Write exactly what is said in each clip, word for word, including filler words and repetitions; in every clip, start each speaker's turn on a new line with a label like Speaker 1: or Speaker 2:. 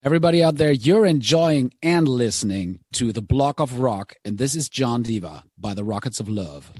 Speaker 1: Everybody out there, you're enjoying and listening to The Block of Rock, and this is John Diva by the Rockets of Love.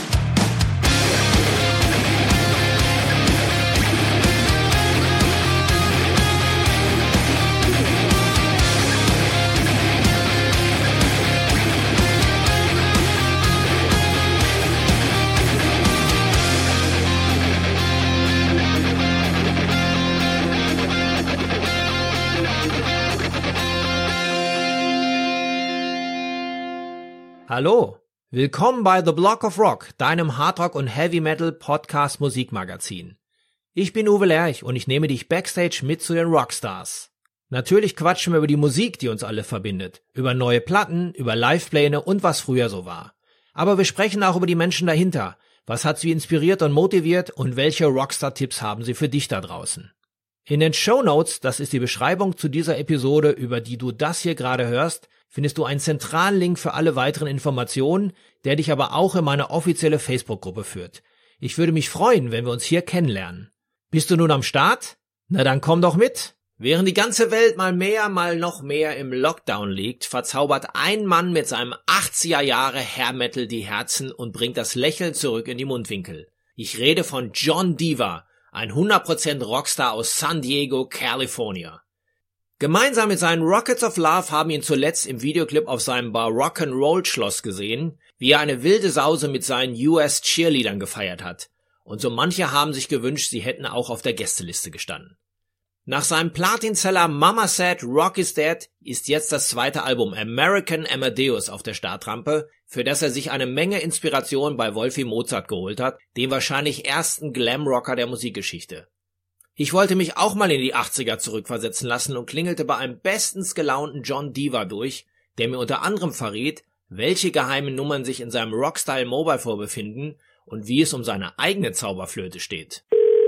Speaker 2: Hallo, willkommen bei The Block of Rock, deinem Hardrock- und Heavy-Metal-Podcast-Musikmagazin. Ich bin Uwe Lerch und ich nehme dich backstage mit zu den Rockstars. Natürlich quatschen wir über die Musik, die uns alle verbindet, über neue Platten, über Livepläne und was früher so war. Aber wir sprechen auch über die Menschen dahinter. Was hat sie inspiriert und motiviert und welche Rockstar-Tipps haben sie für dich da draußen? In den Shownotes, das ist die Beschreibung zu dieser Episode, über die du das hier gerade hörst, findest du einen zentralen Link für alle weiteren Informationen, der dich aber auch in meine offizielle Facebook-Gruppe führt. Ich würde mich freuen, wenn wir uns hier kennenlernen. Bist du nun am Start? Na dann komm doch mit! Während die ganze Welt mal mehr, mal noch mehr im Lockdown liegt, verzaubert ein Mann mit seinem achtziger Jahre Hair Metal die Herzen und bringt das Lächeln zurück in die Mundwinkel. Ich rede von John Diva, ein hundert Prozent Rockstar aus San Diego, California. Gemeinsam mit seinen Rockets of Love haben ihn zuletzt im Videoclip auf seinem Bar Rock'n'Roll Schloss gesehen, wie er eine wilde Sause mit seinen U S Cheerleadern gefeiert hat. Und so manche haben sich gewünscht, sie hätten auch auf der Gästeliste gestanden. Nach seinem Platinseller Mama Said Rock is Dead ist jetzt das zweite Album American Amadeus auf der Startrampe, für das er sich eine Menge Inspiration bei Wolfi Mozart geholt hat, dem wahrscheinlich ersten Glamrocker der Musikgeschichte. Ich wollte mich auch mal in die achtziger zurückversetzen lassen und klingelte bei einem bestens gelaunten John Diva durch, der mir unter anderem verriet, welche geheimen Nummern sich in seinem Rockstyle Mobile Phone befinden und wie es um seine eigene Zauberflöte steht.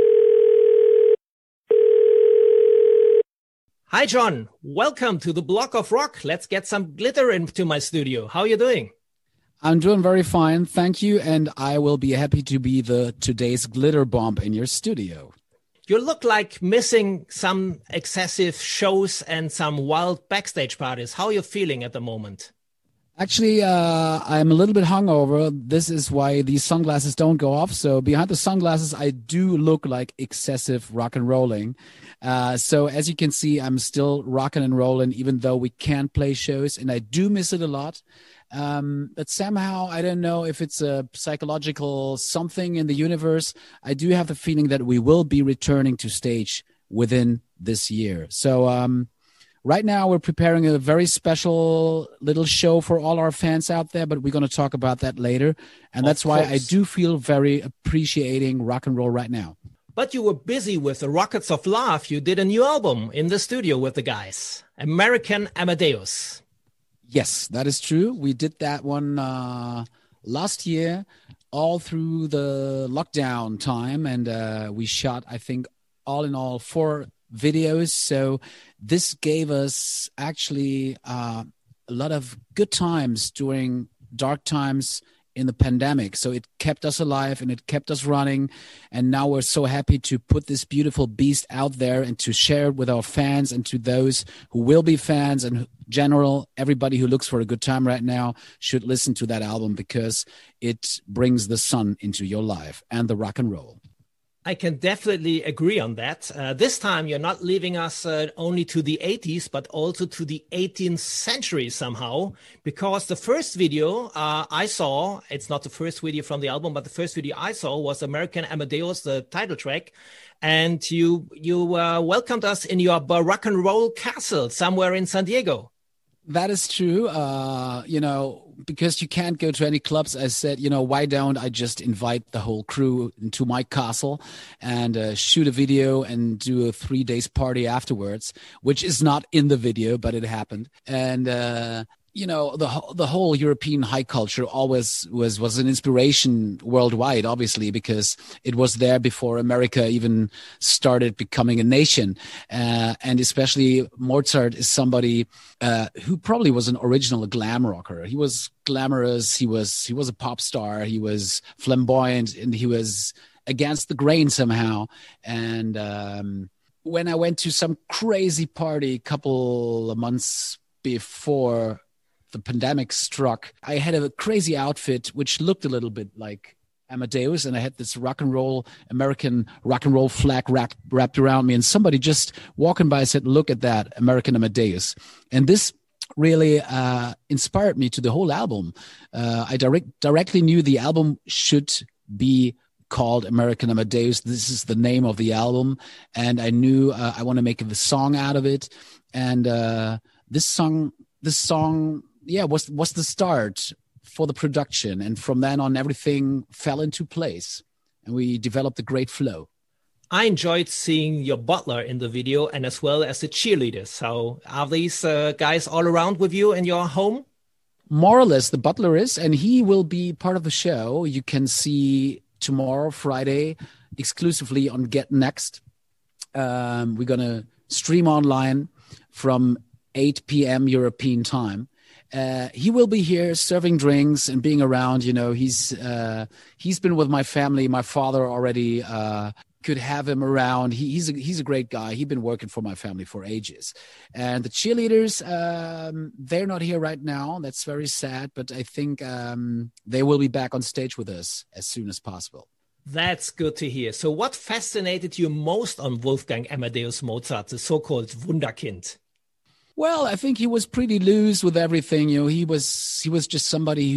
Speaker 2: Hi John, welcome to the Block of Rock. Let's get some glitter into my studio. How are you doing?
Speaker 1: I'm doing very fine, thank you, and I will be happy to be the today's glitter bomb in your studio.
Speaker 2: You look like missing some excessive shows and some wild backstage parties. How are you feeling at the moment?
Speaker 1: Actually, uh, I'm a little bit hungover. This is why these sunglasses don't go off. So behind the sunglasses, I do look like excessive rock and rolling. Uh, so as you can see, I'm still rocking and rolling, even though we can't play shows, and I do miss it a lot. Um, but somehow, I don't know if it's a psychological something in the universe. I do have the feeling that we will be returning to stage within this year. So um, right now, we're preparing a very special little show for all our fans out there, but we're going to talk about that later. And that's why I do feel very appreciating rock and roll right now.
Speaker 2: But you were busy with the Rockets of Love. You did a new album in the studio with the guys, American Amadeus.
Speaker 1: Yes, that is true. We did that one uh, last year, all through the lockdown time, and uh, we shot, I think, all in all, four videos. So this gave us actually uh, a lot of good times during dark times in the pandemic. So it kept us alive and it kept us running. And now we're so happy to put this beautiful beast out there and to share it with our fans and to those who will be fans. And in general, everybody who looks for a good time right now should listen to that album because it brings the sun into your life and the rock and roll.
Speaker 2: I can definitely agree on that. Uh, this time, you're not leaving us uh, only to the eighties, but also to the eighteenth century somehow, because the first video uh, I saw, it's not the first video from the album, but the first video I saw was American Amadeus, the title track. And you you uh, welcomed us in your rock and roll castle somewhere in San Diego.
Speaker 1: That is true. Uh, you know, because you can't go to any clubs, I said, you know, why don't I just invite the whole crew into my castle and uh, shoot a video and do a three days party afterwards, which is not in the video, but it happened. And, uh, you know, the the whole European high culture always was was an inspiration worldwide, obviously, because it was there before America even started becoming a nation. Uh, and especially Mozart is somebody uh, who probably was an original glam rocker. He was glamorous. He was he was a pop star. He was flamboyant, and he was against the grain somehow. And um, when I went to some crazy party a couple of months before the pandemic struck, I had a crazy outfit which looked a little bit like Amadeus, and I had this rock and roll, American rock and roll flag wrapped, wrapped around me, and somebody just walking by said, look at that, American Amadeus. And this really uh, inspired me to the whole album. Uh, I direct, directly knew the album should be called American Amadeus. This is the name of the album. And I knew uh, I want to make a song out of it. And uh, this song, this song, yeah, was was the start for the production. And from then on, everything fell into place. And we developed a great flow.
Speaker 2: I enjoyed seeing your butler in the video and as well as the cheerleaders. So are these uh, guys all around with you in your home?
Speaker 1: More or less, the butler is, and he will be part of the show. You can see tomorrow, Friday, exclusively on Get Next. Um, we're going to stream online from eight p.m. European time. Uh, he will be here serving drinks and being around. You know, he's uh, he's been with my family. My father already uh, could have him around. He, he's a, he's a great guy. He's been working for my family for ages. And the cheerleaders, um, they're not here right now. That's very sad. But I think um, they will be back on stage with us as soon as possible.
Speaker 2: That's good to hear. So what fascinated you most on Wolfgang Amadeus Mozart, the so-called Wunderkind?
Speaker 1: Well, I think he was pretty loose with everything. You know, he was he was just somebody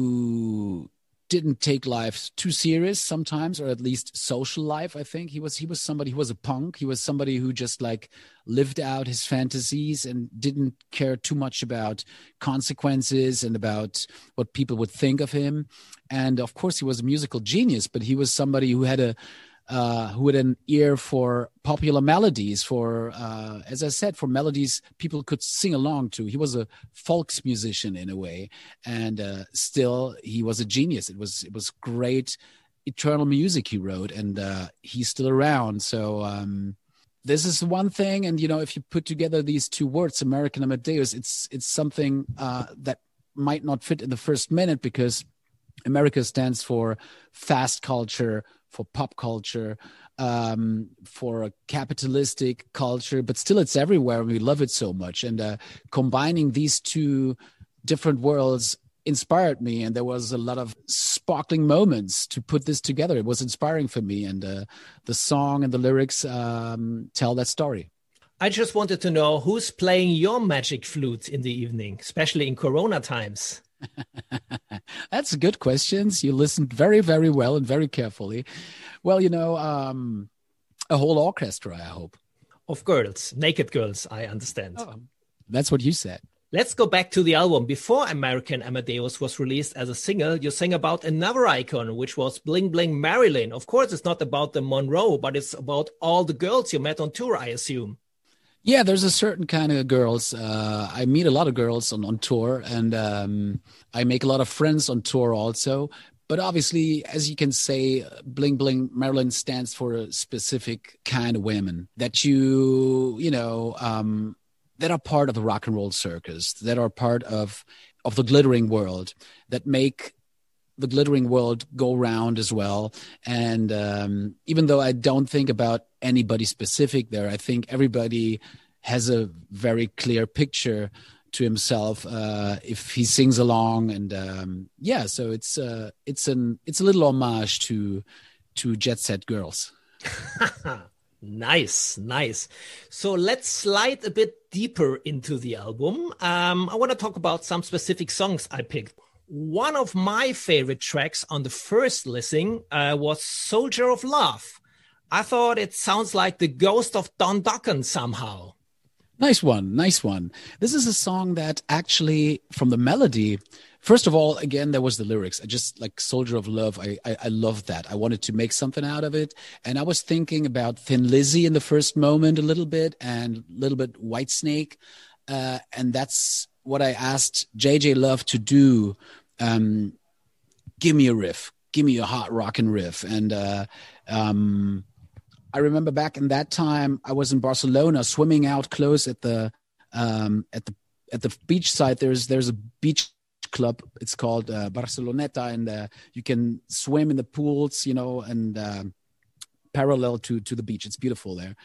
Speaker 1: who didn't take life too serious sometimes, or at least social life. I think he was he was somebody who was a punk. He was somebody who just like lived out his fantasies and didn't care too much about consequences and about what people would think of him. And of course, he was a musical genius, but he was somebody who had a Uh, who had an ear for popular melodies, for, uh, as I said, for melodies people could sing along to. He was a folks musician in a way, and uh, still he was a genius. It was it was great, eternal music he wrote, and uh, he's still around. So um, this is one thing, and you know, if you put together these two words, American Amadeus, it's it's something uh, that might not fit in the first minute, because America stands for fast culture, for pop culture, um, for a capitalistic culture, but still it's everywhere and we love it so much. And uh, combining these two different worlds inspired me, and there was a lot of sparkling moments to put this together. It was inspiring for me, and uh, the song and the lyrics um, tell that story.
Speaker 2: I just wanted to know who's playing your magic flute in the evening, especially in Corona times.
Speaker 1: That's good questions. You listened very, very well and very carefully. Well, you know, um, a whole orchestra, I hope.
Speaker 2: Of girls, naked girls, I understand.
Speaker 1: Oh, that's what you said.
Speaker 2: Let's go back to the album. Before American Amadeus was released as a single, you sang about another icon, which was Bling Bling Marilyn. Of course, it's not about the Monroe, but it's about all the girls you met on tour, I assume.
Speaker 1: Yeah, there's a certain kind of girls. Uh, I meet a lot of girls on, on tour, and um, I make a lot of friends on tour also. But obviously, as you can say, Bling Bling Marilyn stands for a specific kind of women that you, you know, um, that are part of the rock and roll circus, that are part of, of the glittering world, that make the glittering world go round as well. And um, even though I don't think about anybody specific there, I think everybody has a very clear picture to himself uh, if he sings along. And um, yeah, so it's uh, it's an it's a little homage to to Jet Set Girls.
Speaker 2: Nice, nice. So let's slide a bit deeper into the album. Um, I want to talk about some specific songs I picked. One of my favorite tracks on the first listening uh, was Soldier of Love. I thought it sounds like the ghost of Don Dokken somehow.
Speaker 1: Nice one, nice one. This is a song that actually, from the melody, first of all, again, there was the lyrics. I just like Soldier of Love. I, I, I love that. I wanted to make something out of it. And I was thinking about Thin Lizzy in the first moment a little bit, and a little bit Whitesnake. Uh, and that's what I asked J J Love to do. Um, give me a riff, give me a hot rockin' riff. And uh, um, I remember back in that time, I was in Barcelona swimming out close at the um, at the at the beach side. There's there's a beach club. It's called uh, Barceloneta, and uh, you can swim in the pools, you know, and uh, parallel to to the beach. It's beautiful there.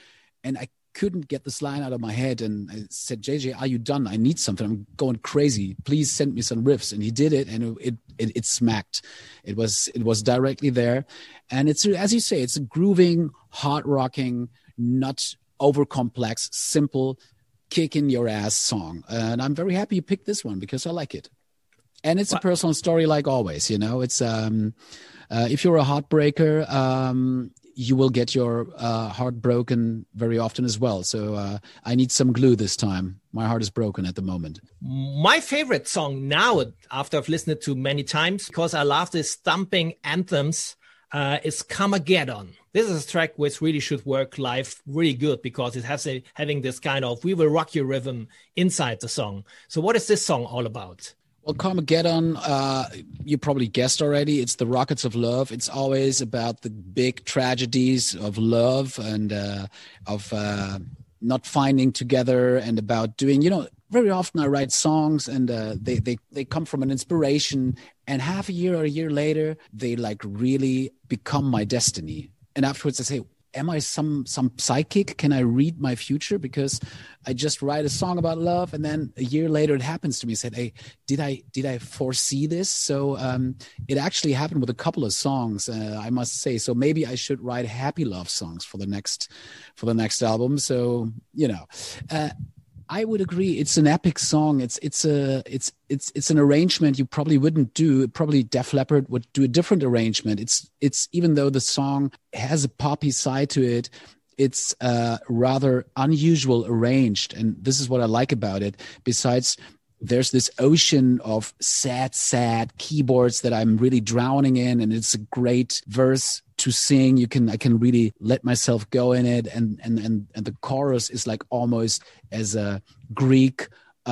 Speaker 1: and I couldn't get this line out of my head. And I said, J J, are you done? I need something. I'm going crazy. Please send me some riffs. And he did it, and it it, it smacked. It was it was directly there. And it's, as you say, it's a grooving, hard rocking, not over complex, simple, kick in your ass song. And I'm very happy you picked this one because I like it. And it's a personal story, like always. You know, it's um, uh, if you're a heartbreaker, um, you will get your uh, heart broken very often as well. So uh, I need some glue this time. My heart is broken at the moment.
Speaker 2: My favorite song now, after I've listened to many times, because I love these thumping anthems, uh, is Carmageddon. This is a track which really should work live really good because it has a, having this kind of "we will rock you" rhythm inside the song. So what is this song all about?
Speaker 1: Well, Carmageddon, uh, you probably guessed already. It's the Rockets of Love. It's always about the big tragedies of love and uh, of uh, not finding together, and about doing, you know, very often I write songs and uh, they, they, they come from an inspiration, and half a year or a year later, they like really become my destiny. And afterwards I say, am I some some psychic? Can I read my future? Because I just write a song about love, and then a year later it happens to me. I said, hey, did I did I foresee this? So um, it actually happened with a couple of songs, uh, I must say. So maybe I should write happy love songs for the next for the next album. So you know. Uh, I would agree. It's an epic song. It's it's a it's it's it's an arrangement you probably wouldn't do. Probably Def Leppard would do a different arrangement. It's it's even though the song has a poppy side to it, it's uh, rather unusual arranged, and this is what I like about it. Besides, there's this ocean of sad, sad keyboards that I'm really drowning in, and it's a great verse to sing. You can, I can really let myself go in it, and and and and the chorus is like almost as a Greek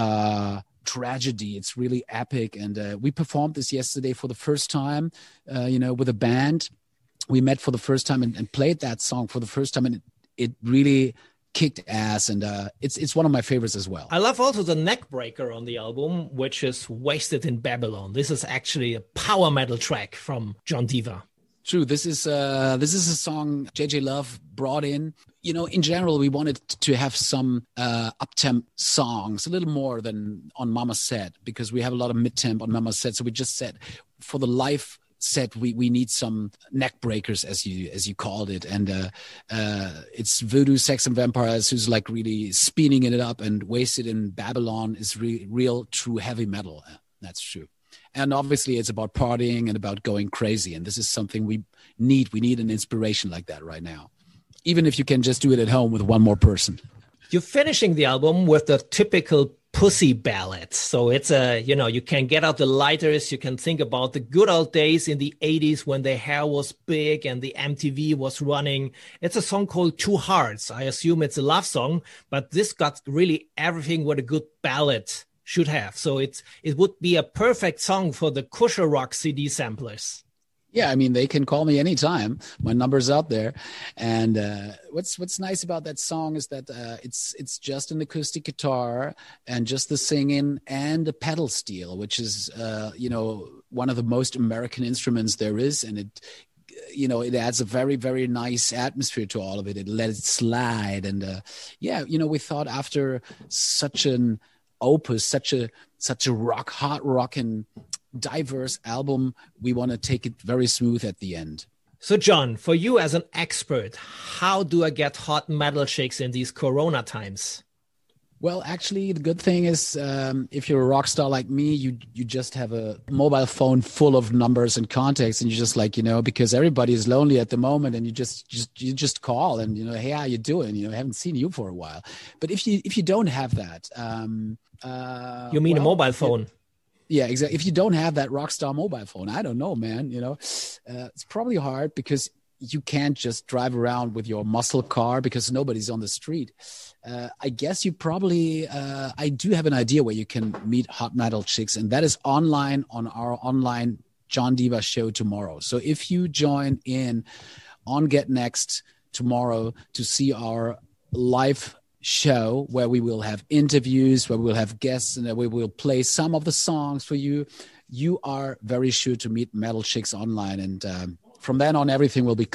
Speaker 1: uh, tragedy. It's really epic, and uh, we performed this yesterday for the first time, uh, you know, with a band. We met for the first time and, and played that song for the first time, and it, it really kicked ass, and uh, it's it's one of my favorites as well.
Speaker 2: I love also the neck breaker on the album, which is Wasted in Babylon. This is actually a power metal track from John Deva.
Speaker 1: True. This is uh, this is a song J J Love brought in. You know, in general, we wanted to have some uh, up-temp songs, a little more than on Mama Said, because we have a lot of mid-temp on Mama Said. So we just said for the live set, we we need some neck breakers, as you as you called it, and uh, uh, it's Voodoo, Sex and Vampires, who's like really speeding it up, and Wasted in Babylon is re- real, true heavy metal. That's true. And obviously it's about partying and about going crazy. And this is something we need. We need an inspiration like that right now, even if you can just do it at home with one more person.
Speaker 2: You're finishing the album with the typical pussy ballad. So it's a, you know, you can get out the lighters. You can think about the good old days in the eighties when the hair was big and the M T V was running. It's a song called Two Hearts. I assume it's a love song, but this got really everything what a good ballad should have. So it's it would be a perfect song for the Kusher Rock C D samplers.
Speaker 1: Yeah, I mean, they can call me anytime. My number's out there. And uh, what's what's nice about that song is that uh, it's it's just an acoustic guitar and just the singing and the pedal steel, which is, uh, you know, one of the most American instruments there is. And it, you know, it adds a very, very nice atmosphere to all of it. It lets it slide. And uh, yeah, you know, we thought after such an opus, such a such a rock, hot rockin', diverse album, we want to take it very smooth at the end.
Speaker 2: So John, for you as an expert, how do I get hot metal chicks in these Corona times?
Speaker 1: Well, actually, the good thing is um, if you're a rock star like me, you you just have a mobile phone full of numbers and contacts, and you just like, you know, because everybody is lonely at the moment, and you just just you just call and, you know, hey, how you doing? You know, I haven't seen you for a while. But if you if you don't have that, um, uh,
Speaker 2: you mean
Speaker 1: well,
Speaker 2: a mobile phone?
Speaker 1: Yeah, exactly. If you don't have that Rockstar mobile phone, I don't know, man. You know, uh, it's probably hard because you can't just drive around with your muscle car because nobody's on the street. Uh, I guess you probably, uh, I do have an idea where you can meet hot metal chicks, and that is online on our online John Deva show tomorrow. So if you join in on Get Next tomorrow to see our live show where we will have interviews, where we'll have guests, and we will play some of the songs for you, you are very sure to meet metal chicks online. And um, from then on, everything will be cool.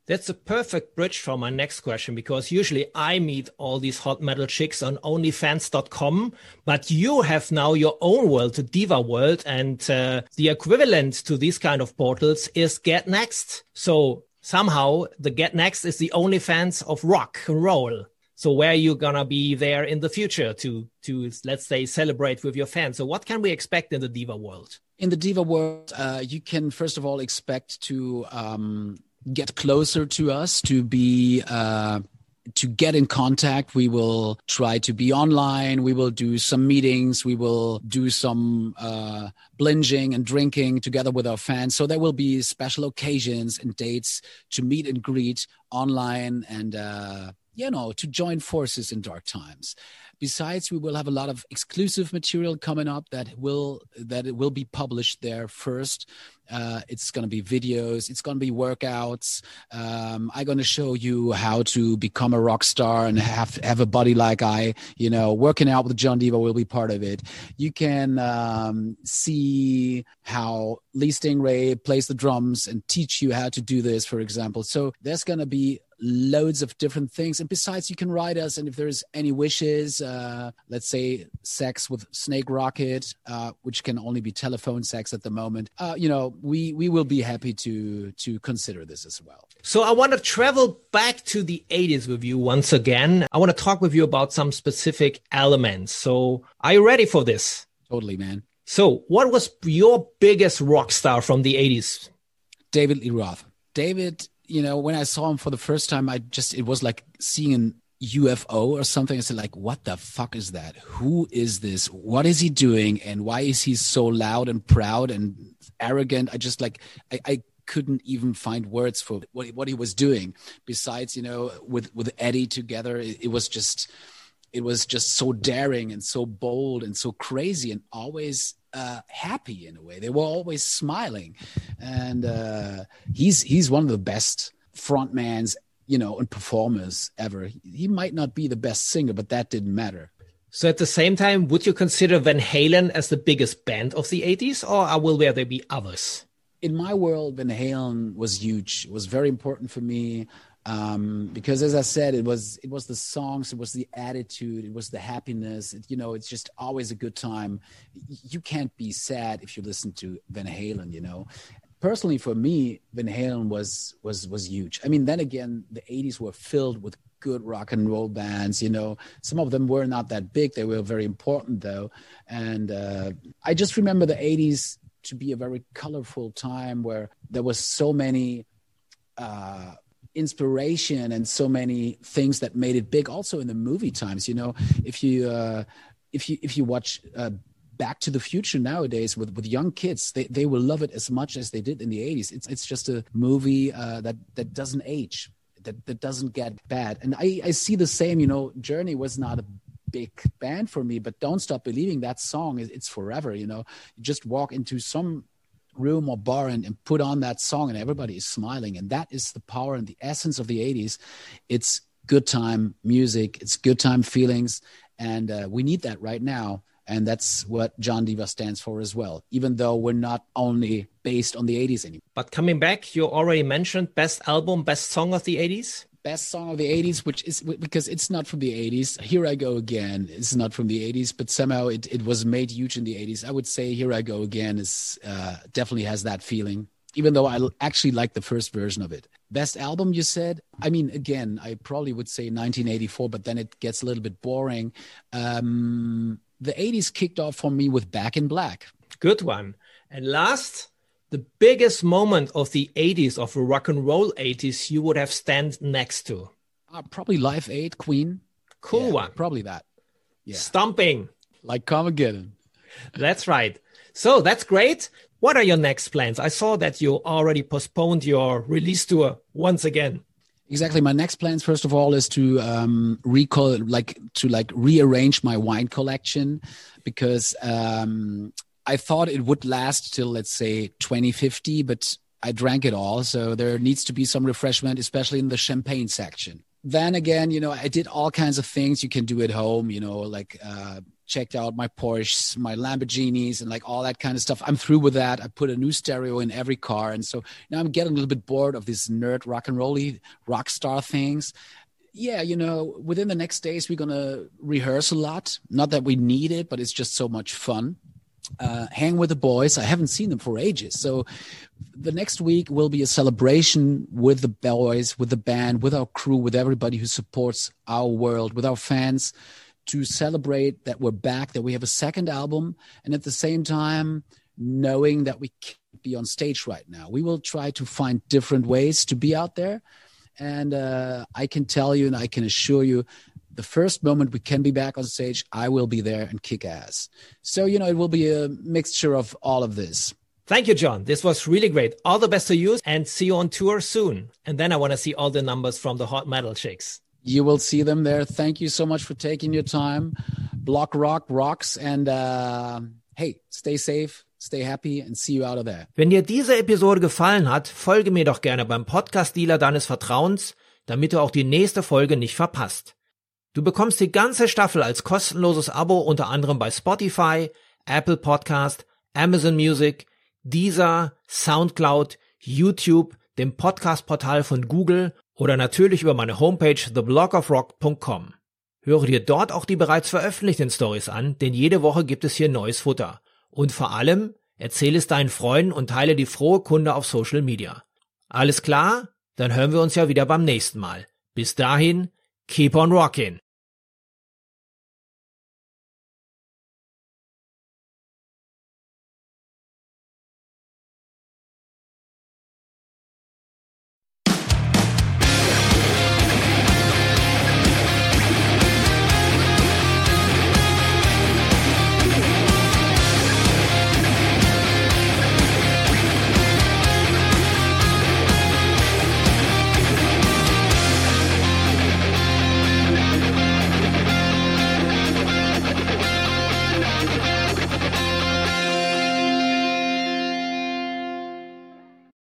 Speaker 2: That's a perfect bridge for my next question, because usually I meet all these hot metal chicks on only fans dot com, but you have now your own world, the Diva World, and uh, the equivalent to these kind of portals is Get Next. So somehow the Get Next is the OnlyFans of rock and roll. So where are you going to be there in the future to, to, let's say, celebrate with your fans? So what can we expect in the Diva World?
Speaker 1: In the Diva World, uh, you can, first of all, expect to um, get closer to us, to be... Uh, to get in contact. We will try to be online. We will do some meetings. We will do some uh, blinging and drinking together with our fans. So there will be special occasions and dates to meet and greet online and, uh, you know, to join forces in dark times. Besides, we will have a lot of exclusive material coming up that will that it will be published there first. Uh, it's going to be videos. It's going to be workouts. Um, I'm going to show you how to become a rock star and have have a body like I. You know, working out with John Diva will be part of it. You can um, see how Lee Stingray plays the drums and teach you how to do this, for example. So there's going to be loads of different things. And besides, you can write us. And if there's any wishes, uh, let's say sex with Snake Rocket, uh, which can only be telephone sex at the moment, uh, you know, we, we will be happy to, to consider this as well.
Speaker 2: So I want to travel back to the eighties with you once again. I want to talk with you about some specific elements. So are you ready for this?
Speaker 1: Totally, man.
Speaker 2: So what was your biggest rock star from the eighties?
Speaker 1: David Lee Roth. David, you know, when I saw him for the first time, I just, it was like seeing an U F O or something. I said, like, what the fuck is that? Who is this? What is he doing? And why is he so loud and proud and arrogant? I just like, I, I couldn't even find words for what, what he was doing. Besides, you know, with, with Eddie together, it, it was just, it was just so daring and so bold and so crazy and always uh, happy in a way. They were always smiling. And uh, he's he's one of the best frontmans, you know, and performers ever. He might not be the best singer, but that didn't matter.
Speaker 2: So at the same time, would you consider Van Halen as the biggest band of the eighties, or will there be others?
Speaker 1: In my world, Van Halen was huge. It was very important for me. Um, because as I said, it was, it was the songs, it was the attitude, it was the happiness. It, you know, it's just always a good time. You can't be sad if you listen to Van Halen, you know. Personally, for me, Van Halen was, was, was huge. I mean, then again, the eighties were filled with good rock and roll bands, you know. Some of them were not that big. They were very important though. And, uh, I just remember the eighties to be a very colorful time where there was so many, uh, inspiration and so many things that made it big. Also in the movie times, you know, if you uh, if you if you watch uh, Back to the Future nowadays with, with young kids, they, they will love it as much as they did in the eighties. It's it's just a movie uh, that that doesn't age, that that doesn't get bad. And I I see the same. You know, Journey was not a big band for me, but Don't Stop Believing, that song, it's forever. You know, you just walk into some room or bar and, and put on that song and everybody is smiling, and that is the power and the essence of the eighties. It's good time music, it's good time feelings, and uh, we need that right now, and that's what John Diva stands for as well, even though we're not only based on the eighties anymore.
Speaker 2: But coming back, you already mentioned best album, best song of the eighties.
Speaker 1: Best song of the eighties, which is because it's not from the eighties. Here I Go Again is not from the eighties, but somehow it, it was made huge in the eighties. I would say Here I Go Again is uh, definitely has that feeling, even though I actually like the first version of it. Best album, you said? I mean, again, I probably would say nineteen eighty-four, but then it gets a little bit boring. Um, the eighties kicked off for me with Back in Black.
Speaker 2: Good one. And last, the biggest moment of the eighties, of the rock and roll eighties, you would have stand next to?
Speaker 1: Uh, probably Live Aid, Queen.
Speaker 2: Cool
Speaker 1: yeah,
Speaker 2: one.
Speaker 1: Probably that. Yeah.
Speaker 2: Stomping.
Speaker 1: Like Carmageddon.
Speaker 2: That's right. So that's great. What are your next plans? I saw that you already postponed your release tour once again.
Speaker 1: Exactly. My next plans, first of all, is to um, recall, like to like rearrange my wine collection, because um, I thought it would last till, let's say, twenty fifty, but I drank it all. So there needs to be some refreshment, especially in the champagne section. Then again, you know, I did all kinds of things you can do at home, you know, like uh, checked out my Porsches, my Lamborghinis, and like all that kind of stuff. I'm through with that. I put a new stereo in every car. And so now I'm getting a little bit bored of these nerd rock and rolly rock star things. Yeah, you know, within the next days, we're going to rehearse a lot. Not that we need it, but it's just so much fun. Uh, hang with the boys. I haven't seen them for ages. So the next week will be a celebration with the boys, with the band, with our crew, with everybody who supports our world, with our fans, to celebrate that we're back, that we have a second album, and at the same time, knowing that we can't be on stage right now. We will try to find different ways to be out there. And uh, I can tell you and I can assure you, the first moment we can be back on stage, I will be there and kick ass. So, you know, it will be a mixture of all of this.
Speaker 2: Thank you, John. This was really great. All the best to you and see you on tour soon. And then I want to see all the numbers from the Hot Metal Chicks.
Speaker 1: You will see them there. Thank you so much for taking your time. Block Rock rocks. And uh, hey, stay safe, stay happy and see you out of there.
Speaker 2: Wenn dir diese Episode gefallen hat, folge mir doch gerne beim Podcast-Dealer deines Vertrauens, damit du auch die nächste Folge nicht verpasst. Du bekommst die ganze Staffel als kostenloses Abo unter anderem bei Spotify, Apple Podcast, Amazon Music, Deezer, Soundcloud, YouTube, dem Podcast-Portal von Google oder natürlich über meine Homepage the blog of rock dot com. Höre dir dort auch die bereits veröffentlichten Stories an, denn jede Woche gibt es hier neues Futter. Und vor allem, erzähle es deinen Freunden und teile die frohe Kunde auf Social Media. Alles klar? Dann hören wir uns ja wieder beim nächsten Mal. Bis dahin, keep on rockin'!